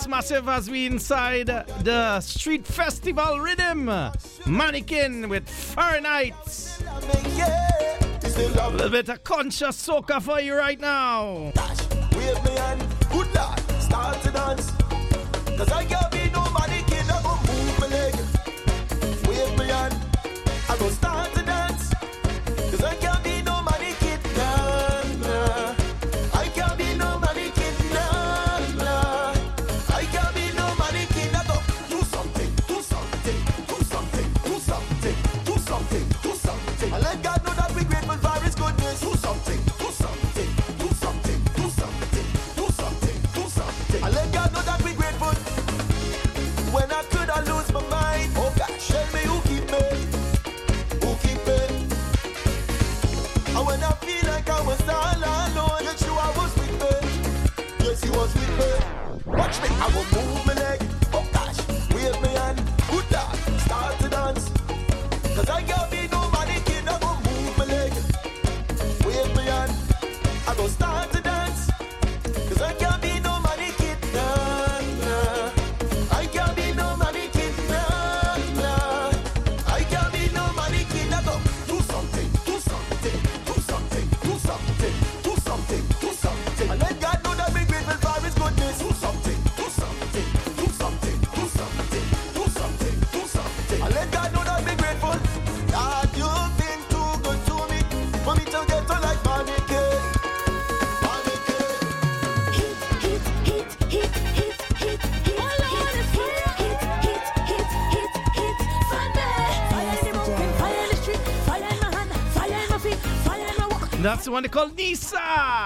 Yes, massive, as we inside the street festival rhythm. Mannequin with Fahrenheit. A little bit of conscious soca for you right now. Wave me hand, good lad, start to dance. Cause I can't be no mannequin, I go move my leg. Wave me hand, I go start to dance. Cause I can't be no mannequin, nah, nah. I can't be no mannequin, nah, nah. I can't be no mannequin, I go do something, do something, do something, do something, do something, do something. And let God know that we're grateful for His goodness. Do something, do something, do something, do something, do something, do something. And let God know that we're grateful. When I could I lose my mind, oh gosh, tell me who keep me, who keep me. And when I feel like I was all alone, yet you I was with me, yes you was with me. Watch me, I will move my leg, oh gosh, wave me hand, good dog, start to dance. Cause I can't be no mannequin, I go move my leg, wave me hand, I go start to dance. Cause I can't be no mannequin, nah, nah. I can't be no mannequin, nah, nah. I can't be no mannequin, I go do something, do something, do something, do something, do something, do something. And let God know that we're grateful for His goodness. Do something, do something, do something, do something, do something, do something. And let God know that we're grateful. God, you've been too good to me, for me to get to like mannequin. That's the one they call Nisa.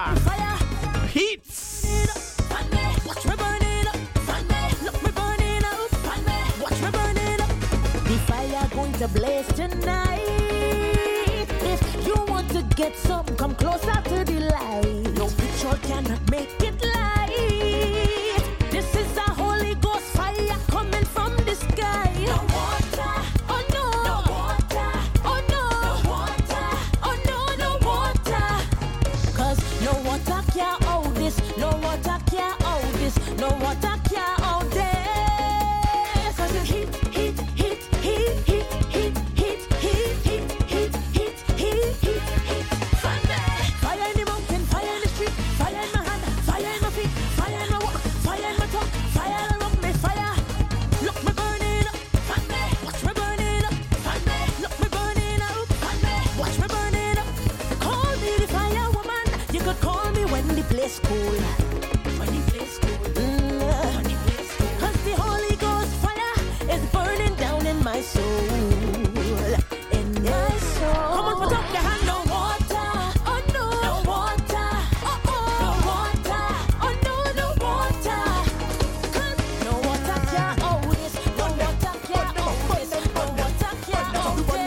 Hits. Watch me burn it up. Look me burning up. Watch me burn it up. The fire going to blaze tonight. If you want to get some, come closer to the light. No picture cannot make it light. This is a Holy Ghost fire coming from the sky. No water. Oh no. No water. Oh no. No water. Oh no, no water. Cause no water can hold this. No water can hold this. No water can hold this. Cause it's heat, heat, heat, heat, heat, heat, heat, heat, heat, heat, heat, heat, heat, heat. Fire in the mountain, fire in the street, fire in my hand, fire in my feet, fire in my walk, fire in my tongue, fire around me, fire. Look me burning up, watch me burning up, look me burning up, watch me burning up. Call me the fire woman, you could call me when the place cool. When the place cool. Cause the Holy Ghost fire is burning down in my soul. In my soul. Come on, put up your hand. No water. Oh no. No water. Oh oh. No water. Oh no, no water. Cause no water can hold this. No water can hold this. No water can hold this.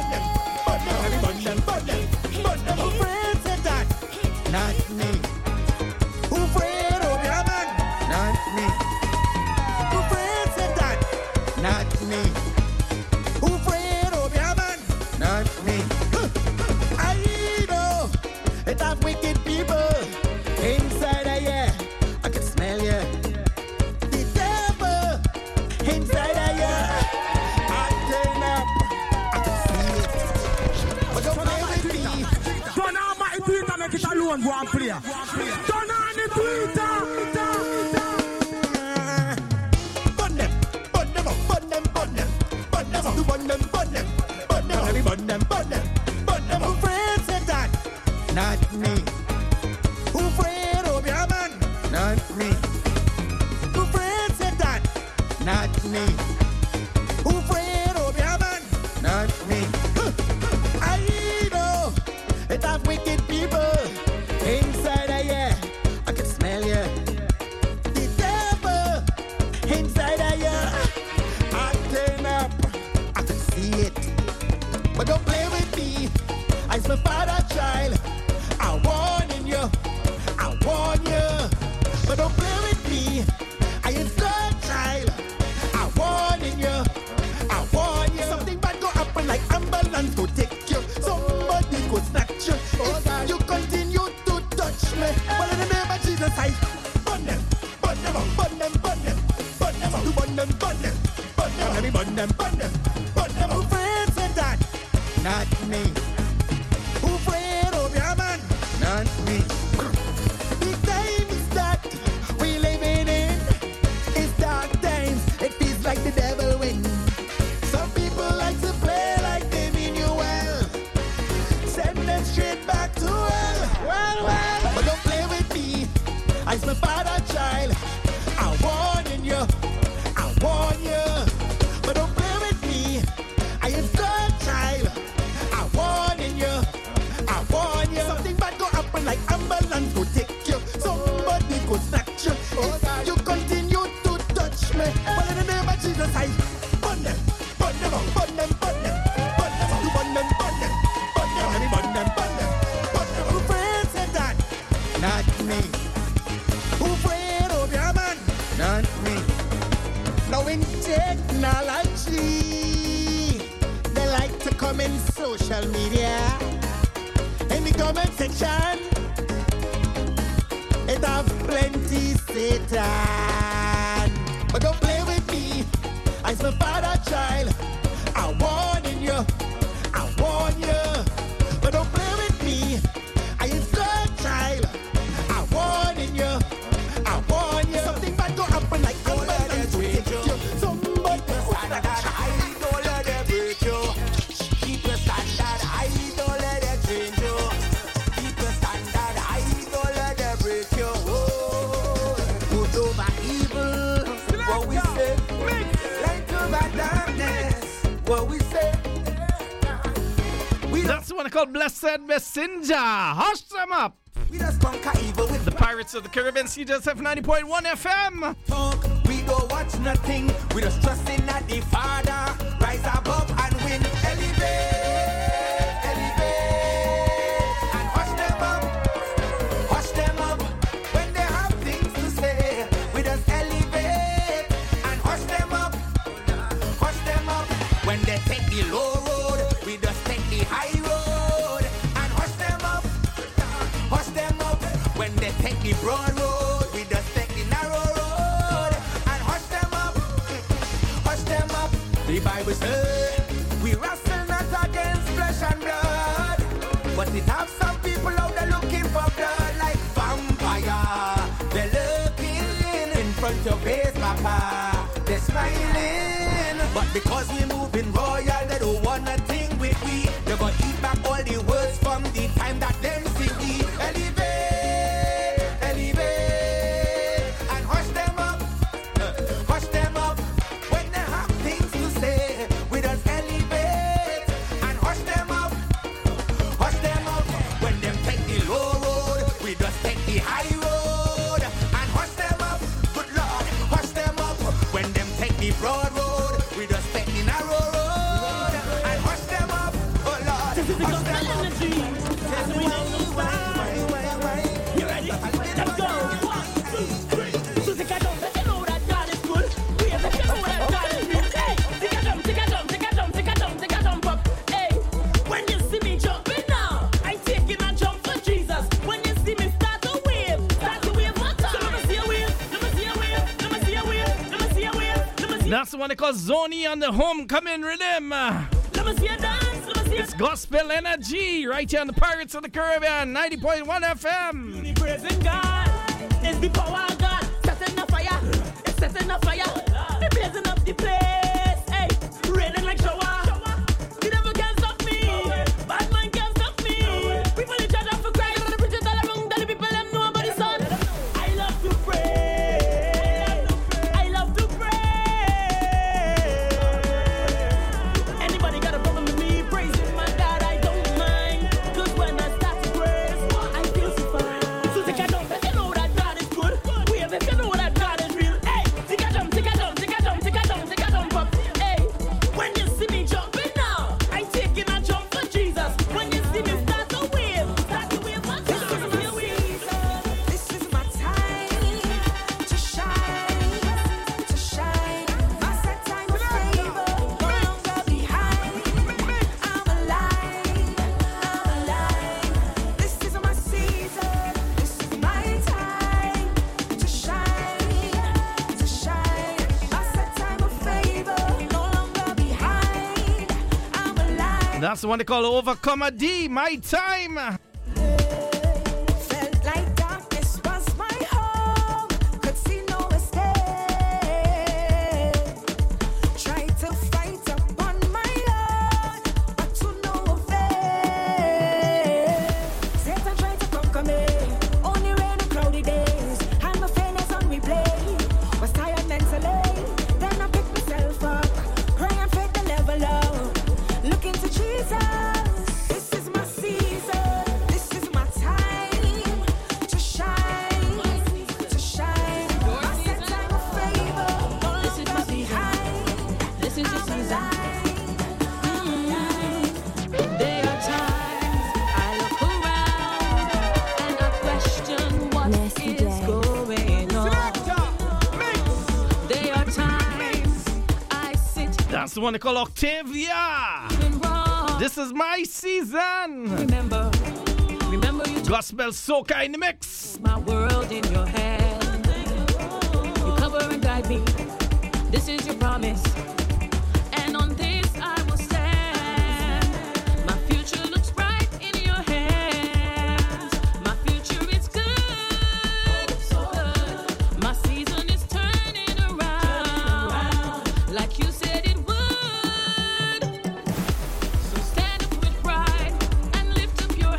Who friends said that? Not me. Who friend of your man? Not me. Who friends said that? Not me. Who friend of your man? Not me. I know it have wicked people inside of you. I can smell you. The devil inside of you. I turn up. I can see it. But don't play with me. Turn on my Twitter, make it alone, go and play. Turn on the Twitter. Burn them, burn them up, burn them, burn them, burn them up, burn them, burn them, burn them up, burn them, burn them, burn them up. Who friend said that? Not me. Who friend of your man? Not me. Who friend said that? Not me. Who friend of your man? Not me. I know it have wicked people inside of you. I can smell you. The devil inside of you. I turn up. I can see it. But don't play with me. I's my father child. I warning you. I warn you. But don't play with me. I am God child. I warning you. I warn you. Something bad go happen like ambulance go take you. Somebody go snatch you. If you continue to touch me, well in the name of Jesus I burn them up, burn them, burn them, burn them. burn them, burn them, burn them, let me burn them, burn them, burn them. Who afraid said that? Not me. Who afraid of your man? Not me. The times that we living in is dark times. It feels like the devil wins. Some people like to play like they mean you well. Send them straight back to hell. Well. But don't play with me. I's my father child. I warning you. I warn you. But don't play with me. I am God child. I warning you. I warn you. Something bad go happen like ambulance go take you. Somebody go snatch you. If you continue to touch me, well in the name of Jesus I burn them, burn them, burn them, burn them, burn them, you burn them, burn them, burn them, let me burn them, burn them, burn them. Who afraid said that? Not me. Who afraid of your man? Not me. Now in technology, they like to come in social media. In the comment section, it have plenty Satan. But don't play with me. I's my father child. I warning you. I warn you. But don't play with me. I am God child. I warning you. I warn you. Something bad go happen like ambulance will take you. Somebody standard high, don't let it break you. Keep your standard high, don't let it change you. Keep your standard high, don't let it break you. Good over evil, what we say. Light over darkness, what we say. That's the one called Blessed Messenger. Hush them up. We just conquer evil with The Pirates of the Caribbean, CJSF 90.1 FM. talk. We don't watch nothing. We just trust in that the Father. Rise above and win. Elevate, elevate, and hush them up. Hush them up when they have things to say. We just elevate and hush them up. Hush them up when they take the low road. We just take the high road and hush them up. Hush them up when they take the broad road. We just take the narrow road and hush them up. Hush them up. The Bible says we wrestle not against flesh and blood, but it have some people out there looking for blood like vampire. They're looking in front of face, Papa. They're smiling, but because we moving royal, they don't wanna think with we. They're gonna eat back all the words from the time that them sing we. Elevate, elevate, and hush them up. Hush them up when they have things to say. We just elevate and hush them up. Hush them up when them take the low road. We just take the high road and hush them up. Good Lord, hush them up when them take the broad road. We just take the narrow road and hush them up. Oh Lord, hush them up. You ready? Let's go. 1, 2, 3. So take a jump, let you know that God is good. We have to know that God is real. Hey, take a jump, take a jump, take a jump, take a jump, take a jump up. Hey, when you see me jumping now, I'm taking a jump for Jesus. When you see me start to wave for time. So let me see a wave, let me see a wave, let me see a wave, let me see a wave, let me see. That's the one they call Zoni on the Homecoming Rhythm. Let me see a dance, let me see a It's gospel energy right here on the Pirates of the Caribbean, 90.1 FM. The praising God is the power of God. Setting the fire, it's setting the fire. It's blazing up the place. Hey, raining like shower. The devil can't stop me. Bad man can't stop me. People in charge of for Christ. The preachers all around, the people them know about the sun. I love to pray. I love to pray. Anybody got a problem with me praising my God? I don't mind. 'Cause when I start to praise, I feel so fine. So take a jump if you know that God is good. Wave if you know that God is real. Hey, take a jump, take a jump, take a jump, take a jump, take a jump up. That's the one they call Overcomer D, My Time. Felt like darkness was my home, could see no escape. Tried to fight upon my own, but to no avail. Satan tried to conquer me, only rain and cloudy days, and my failures on replay. Was tired mentally, then I picked myself up, pray and faith the level up, look into Jesus. This is my season, this is my time to shine, to shine. I set time of favor, this is my behind, this is your season. There are times I look around and I question what is going on. There are times I sit That's the one they call Octavia. and wrong. This is my season. Remember you took Gospel soca in the mix. my world in your hand. You cover and guide me. This is your promise. And on this I will stand. My future looks bright in your hands. My future is good. My season is turning around. Like you said it would. So stand up with pride and lift up your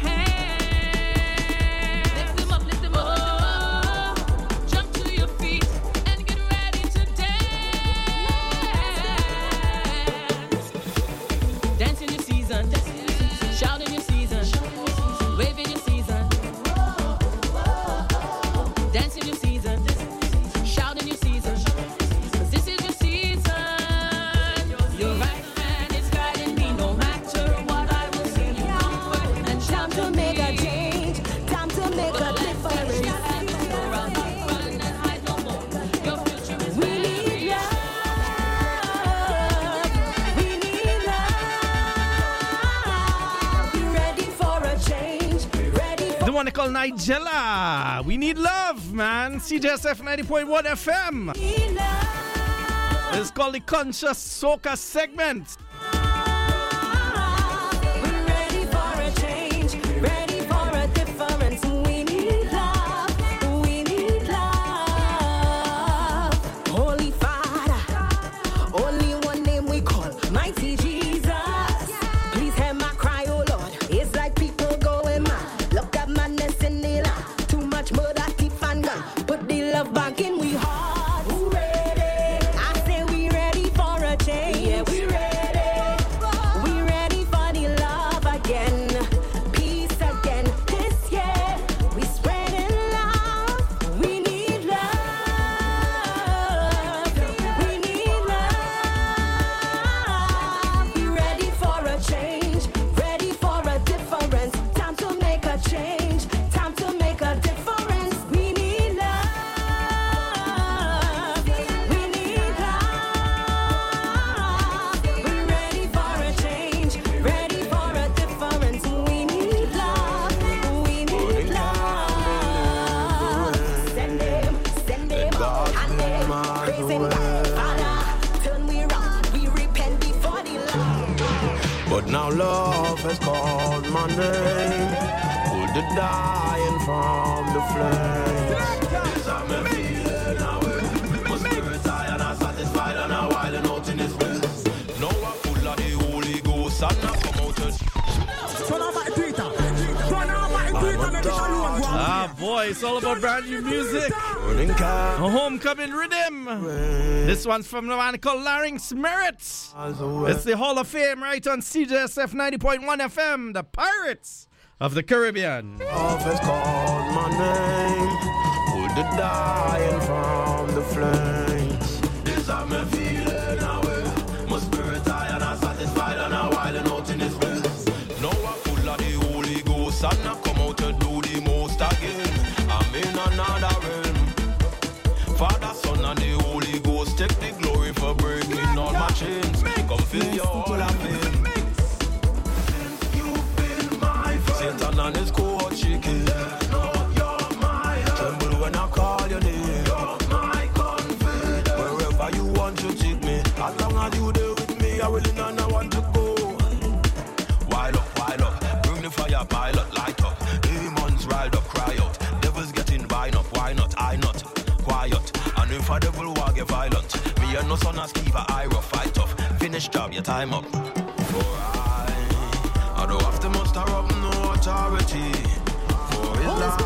hand. Lift them up, lift them up. Jump to your feet and get ready to dance. Dance in your season. Shout in your season. Wave in your season. Dance in your season. Shout in your season. 'Cause this is your season. Your right hand is guiding me no matter what I will see. Comfort and time to make a change. Time to make a difference. We need love. We need love. Be ready for a change. Ready for The one they call Nigella. We need love, man. CJSF 90.1 FM. need love. It's called the Conscious Soca segment. We're ready for a change, ready for a difference. We need love, we need love. Holy Father, only one name we call, mighty Jesus. Please hear my cry, oh Lord. It's like people going mad. Look at madness in the land. Too much murder, thief and gun. Put the love back in we heart. Who ready? I say we ready for a change. Yeah, we ready. We ready for the love again, peace again. This year we spreading love. We need love. We need love. Be ready for a change, ready for a difference. Time to make a change, time to make a difference. We need love. We need love. We're ready for a change, ready for a difference. We need love. We need love. Send them, and them, praising God. Father, turn we round, we repent before the Lord. But now love has called my name. Pulled the dying from the flame. Yes, I'm a feeling now. My spirit's high and I'm satisfied and I'm wilding out in this place. Now I'm full of the Holy Ghost and I come out to Turn on my Twitter. Turn on my Twitter, make it alone, go on. Ah, boy, it's all about brand new music. burning car. A homecoming rhythm. This one's from the man called Larynx Merritt. It's the Hall of Fame right on CJSF 90.1 FM, the Pirates of the Caribbean. Love has called my name. Pulled the dying from the flames. This I'm a feeling now. My spirit high and I'm satisfied and I'm wilding out in this place. Now I'm full of the Holy Ghost and I come out to do the most again. I'm in another realm. Father, Son and the Holy Ghost take the glory for breaking all my chains. Come fill your all of it. Satan and his court shaking. Tremble when I call your name. Wherever you want to take me, as long as you there with me, I will not want to go. pilot, light up. Demons riled up, cry out. Devils getting vine up, why not? I not quiet. And if a devil walk get violent, me and no son of Steve, I rough, fight tough. Finish job, your time up. For I don't have to muster up no authority. For his life.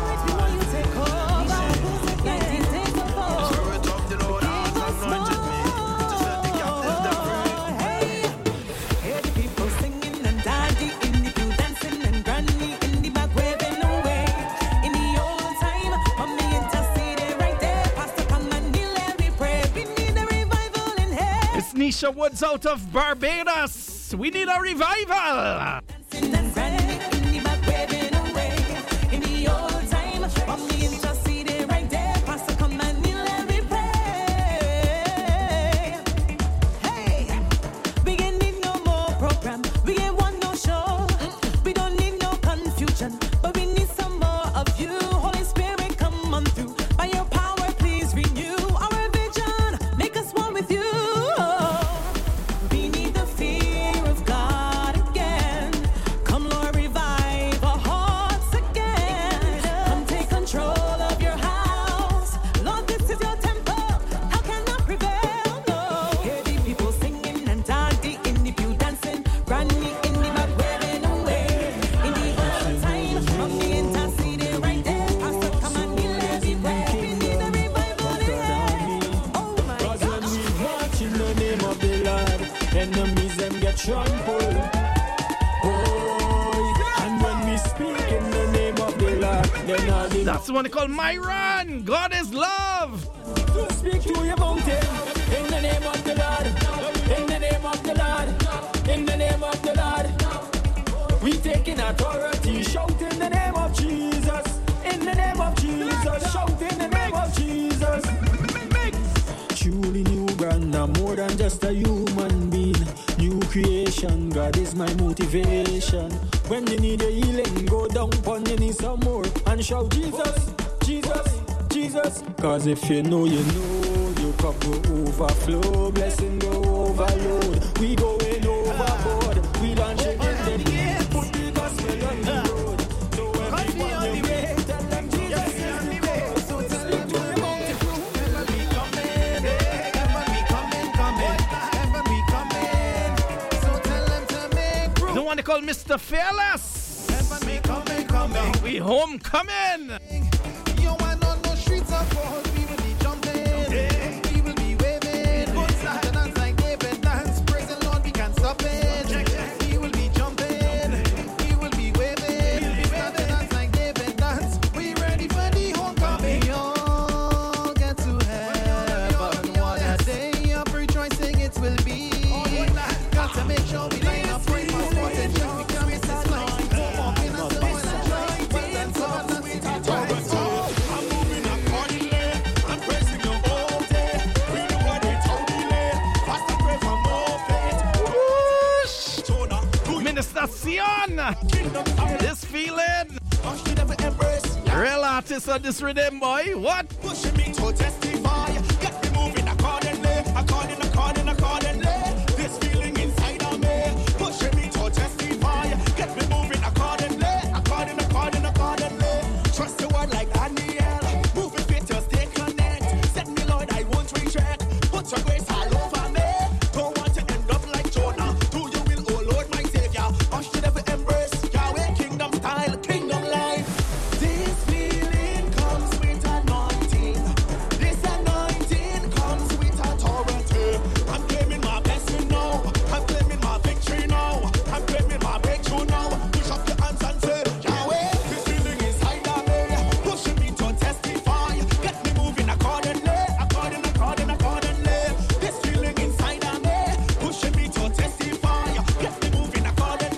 Nisha Woods out of Barbados. We need a revival. That's the one they call Myron. God is love. To speak to your mountain in the name of the Lord. In the name of the Lord. In the name of the Lord. We taking authority. Shout in the name of Jesus. In the name of Jesus. Shout in the name of Jesus. Truly new brand, I'm more than just a human being. New creation, God is my motivation. When you need a healing, go down on your knees some more and shout Jesus, Jesus, Jesus. Cause if you know, your cup go overflow. Blessing go overload. We going overboard. We launching in the air. Put the gospel on the road. So everyone on the way, tell them Jesus is the way. So tell them to the mountain fruit. Ever be coming, ever be coming. Ever be coming. So tell them to make room. The one they call Mr. Fearless. We homecoming. You want on the streets of gold, we will be jumping, we will be waving. Put dance like David dance, praise the Lord, we can't stop it. We will be jumping, we will be waving. Dance like David dance, we ready for the homecoming. We all get to heaven one day of rejoicing it will be. Got to make sure we line up right for what it should be. Minister Sion, this feeling. Real artist on this rhythm, boy. What? Pushing me to testify. Get me moving accordingly. This feeling inside of me. Pushing me to testify. Get me moving accordingly. Trust the word like Daniel. Move it fit to stay connect. Set me, Lord, I won't retreat. Put your grace all over me. Don't want to end up like Jonah. Do you will, oh Lord, my Savior. I should ever embrace Yahweh, kingdom style, kingdom life. This feeling comes with anointing. This anointing comes with authority. I'm claiming my blessing now. I'm claiming my victory now. I'm claiming my breakthrough now. Push up your hands and say, Yahweh, this feeling inside of me. Pushing me to testify. Get me moving accordingly. This feeling inside of me. Pushing me to testify. Get me moving accordingly.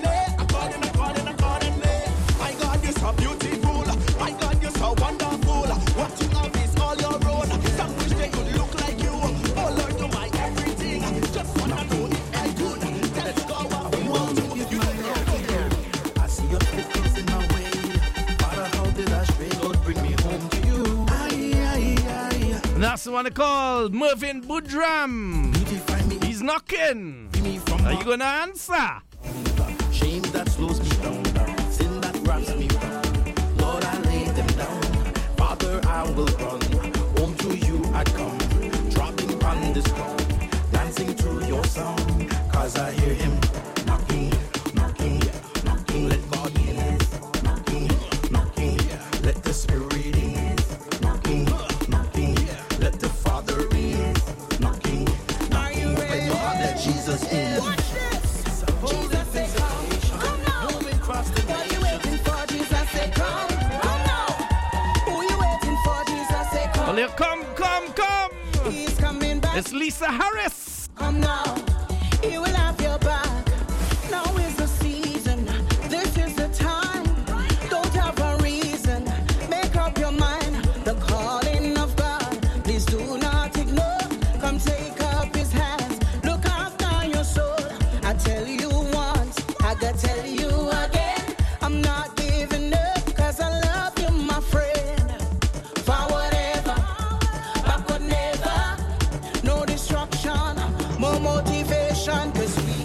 My God, you're so beautiful. My God, you're so wonderful. What you have is all your own. Some wish they could look like you. Oh Lord, you're my everything. Just wanna know if I could. Tell us God what we want to. You know, I see your flickers in my way. Father, how did I stray? Lord, bring me home to you. Aye. That's the one they call Mervyn Boudram. Beautify me, He's knocking. me from Are you gonna answer? shame that slows me down. Sin that grabs me wrong. Lord, I lay them down. Father, I will run. Home to you I come. Dropping on this ground. Dancing to your song. Cause I hear him knocking, knocking, knocking. Let God in. Knocking, knocking. Let the Spirit in. Knocking, knocking. Let the Father in. Knocking, knocking. Open your heart, let Jesus in. Watch this. Jesus say come, come now. What you waiting for? Jesus say come, come now. Who you waiting for? Jesus say come. Well, come, come, come. He's coming back. It's Lisa Harris. Come now. He will have your back. Now is the season. This is the time. Don't have a reason. Make up your mind. The calling of God. Please do not ignore. Come take up his hands. Look after your soul. I tell you once. I gotta tell you again. I'm not giving up. Cause I love you, my friend. Forward ever. Backward never. No destruction. More motivation. Cause we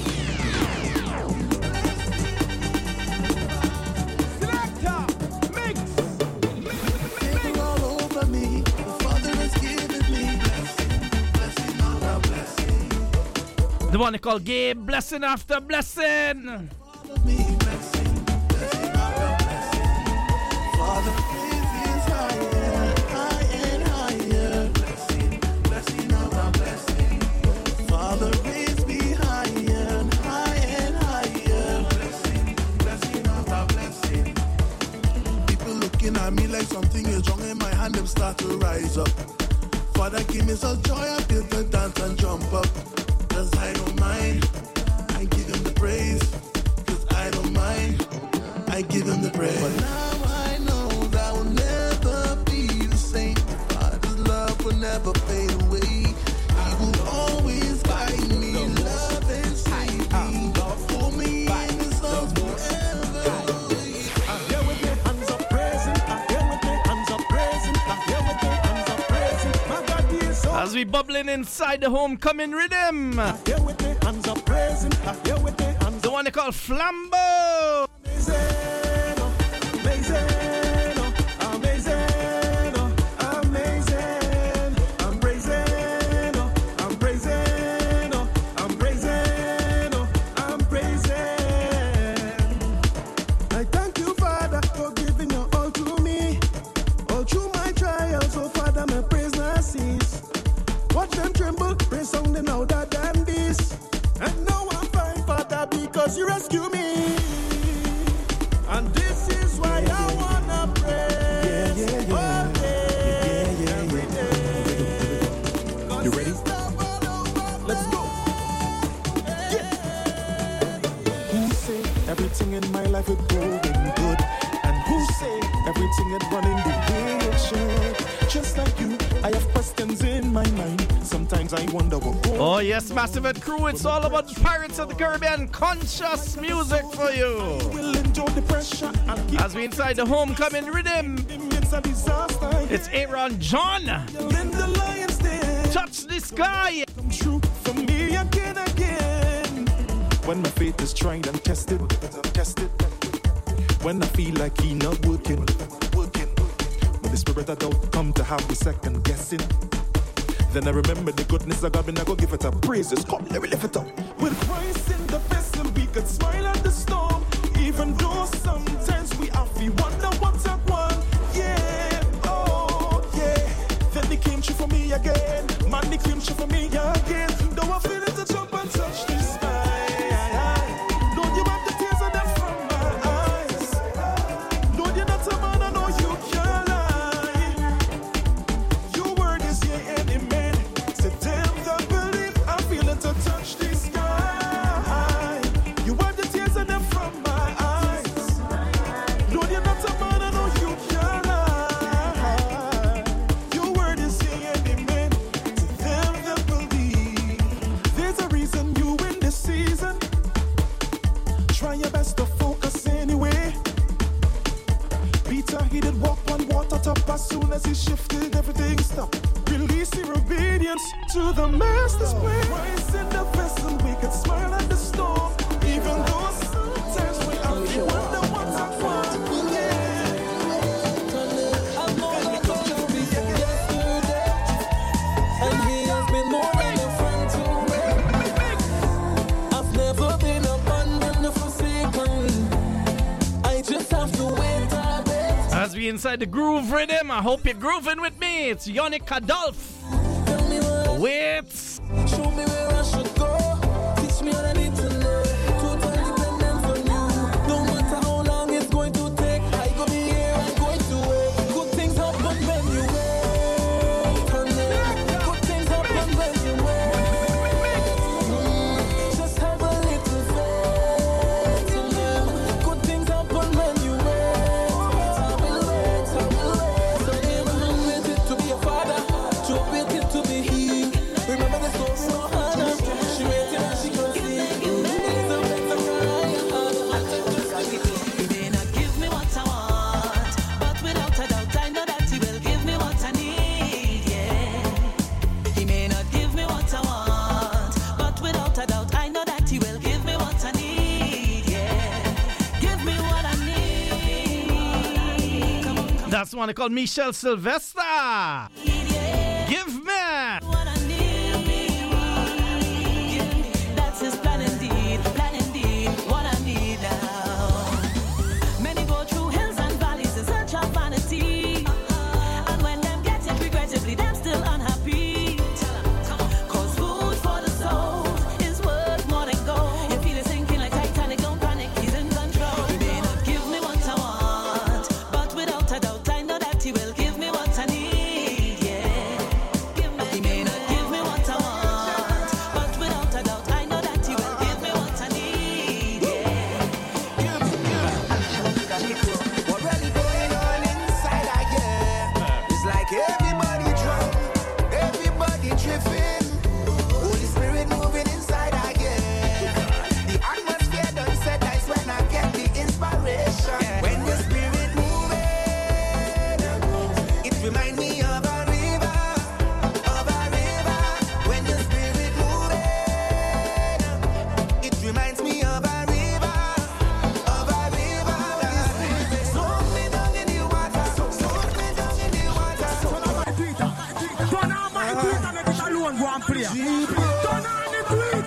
Everything all over me. The Father has given me blessing, blessing after blessing. The one they call Gabe, blessing after blessing. All of me blessing, blessing after blessing. Father, praise is higher, high and higher. Blessing, blessing after blessing. Father, raise me higher, high and higher. Blessing, blessing after blessing. People looking at me like something is wrong in my hand, them start to rise up. Father, give me some joy, I feel to dance and jump up. Cause I don't mind, I give him the praise. Cause I don't mind, I give him the praise. But now I know that will never be the same. Father's love will never fade away. He will always guide me, love and save me. For me in his arms forever. I'm here with my hands up praising. I'm here with my hands up praising. I'm here with my hands up praising. My God, he is so As we bubbling inside the homecoming rhythm. here with my hands up praising. I'm here with my hands The one they call Flambeau. amazing, amazing, amazing, amazing. I'm praising, I'm praising, I'm praising, I'm praising. I thank you, Father, for giving your all to me. All through my trials, oh Father, my praise not cease. Watch them tremble, praise song them louder than this. And now I'm fine, Father, because you rescue me. And this is why I wanna praise. All day, every day. You ready? Let's go. Who say everything in my life is going good? And who say everything is running the way it should? Just like you, I have questions in my mind. Sometimes I wonder what goes. Oh yes, Massive and Crew, it's all about Pirates of the Caribbean conscious music for you. Will endure the pressure. I'll keep As we inside the homecoming rhythm, it's a disaster. it's Aaron John. In the lion's den. Touch the sky. Come true for me again, again. When my faith is tried and tested, when I feel like he not working. When the spirit of doubt come to have me second guessing. Then I remember the goodness of God and I go give it a praise. It's come, let me lift it up. With Christ in the vessel, we could smile at the storm. Even though sometimes we have to wonder what's at one. Yeah, oh yeah. Then they came true for me again. Man, they came true for me again. Though I feel it to jump and touch the sky. Lord, you have the tears of them from my eyes. Lord, you're not a man, I know you can't lie. Your word is yea and amen. Say them that believe, I feel it to touch the sky. You have the tears of them from my eyes. Lord, you're not a man, I know you can't lie. Your word is yea and amen. To them that believe, there's a reason you in this season. Try your best to focus anyway. Peter, he did walk on water top. As soon as he shifted, everything stopped. Release your obedience to the master's way. Christ in the vessel, we could smile at the storm. Even though sometimes we have to wonder what's at one. inside the groove rhythm. I hope you're grooving with me. It's Yannick Adolphe. Wait. Show me where I should go. Teach me all I need to know. Total dependence on you. No matter how long it's going to take, I go be here and going to wait. Good things happen when you wait. Good things happen when you wait. Just have a little faith in them. Good things happen when you wait. I will wait. So Abraham waited to be a father. Job waited to be healed. Remember the story of Hannah. She waited and she could see. He may not give me what I want, but without a doubt I know that he will give me what I need, yeah. He may not give me what I want, but without a doubt I know that he will give me what I need, yeah. Give me what I need. That's one called Michelle Sylvester. Give